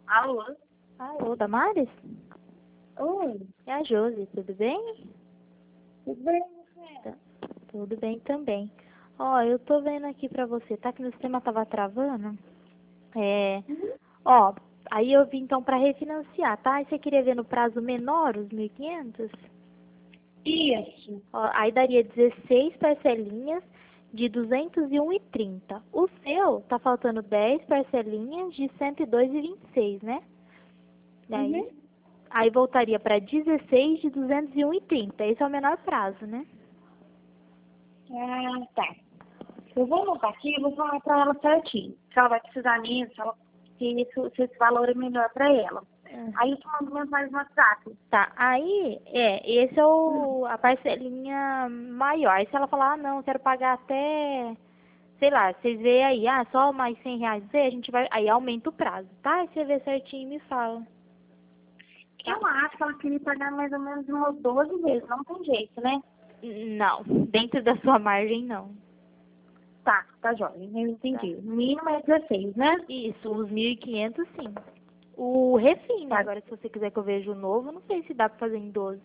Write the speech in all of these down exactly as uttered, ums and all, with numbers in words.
Alô? Alô, Damares? Oi, É a Josi, tudo bem? tudo bem, você? Tá, tudo bem também. Ó, eu tô vendo aqui pra você, tá que no sistema tava travando? É, Uhum. ó, aí eu vim então pra refinanciar, tá? E você queria ver no prazo menor, os mil e quinhentos? Isso. Ó, aí daria dezesseis parcelinhas de duzentos e um e trinta. O seu tá faltando dez parcelinhas de cento e dois e vinte e seis, né? Daí, Uhum. aí voltaria para dezesseis de duzentos e um e trinta. Esse é o menor prazo, né? Ah, tá. Eu vou anotar aqui e vou falar pra ela certinho. Se ela vai precisar nisso, se, ela, se, isso, se esse valor é melhor pra ela. Ah, Aí eu te mando mensagem no WhatsApp. tá, aí, é, esse é Hum. o, a parcelinha maior. Aí se ela falar, ah, não, quero pagar até, sei lá, vocês veem aí, ah, só mais cem reais, vê, a gente vai, aí aumenta o prazo, tá? Aí você vê certinho e me fala, tá? Eu acho que ela queria pagar mais ou menos umas doze vezes. Não tem jeito, né? Não, dentro da sua margem, não. Tá, tá jóia. Eu Tá. entendi. O mínimo é dezesseis, né? Isso, os mil e quinhentos sim. O refim, né? Tá. Agora, se você quiser que eu veja o novo, não sei se dá pra fazer em doze.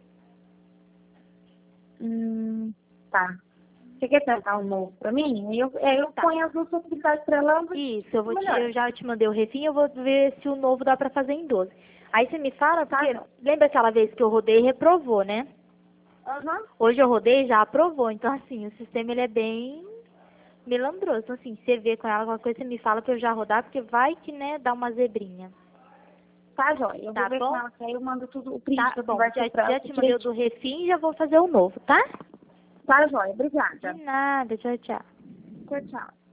Hum, tá. Você quer tentar um novo pra mim? Eu, é, eu Tá. ponho as duas possibilidades pra ela. Isso, eu, vou te, Melhor. eu já te mandei o refim, eu vou ver se o novo dá pra fazer em doze. Aí você me fala, Tá, porque não. lembra aquela vez que eu rodei e reprovou, né? Aham. Hoje eu rodei e já aprovou. Então, assim, o sistema ele é bem melandroso. Então, assim, você vê com ela alguma coisa, você me fala pra eu já rodar, porque vai que, né, dá uma zebrinha. Tá, joia. Eu vou Tá ver com bom? ela, que aí eu mando tudo, o print Tá que eu bom. converso Já, pra ela já aqui te mandei o do direitinho. refim e já vou fazer o novo, tá? Tá, joia. De Obrigada. nada. Tchau, tchau. Tchau, tchau.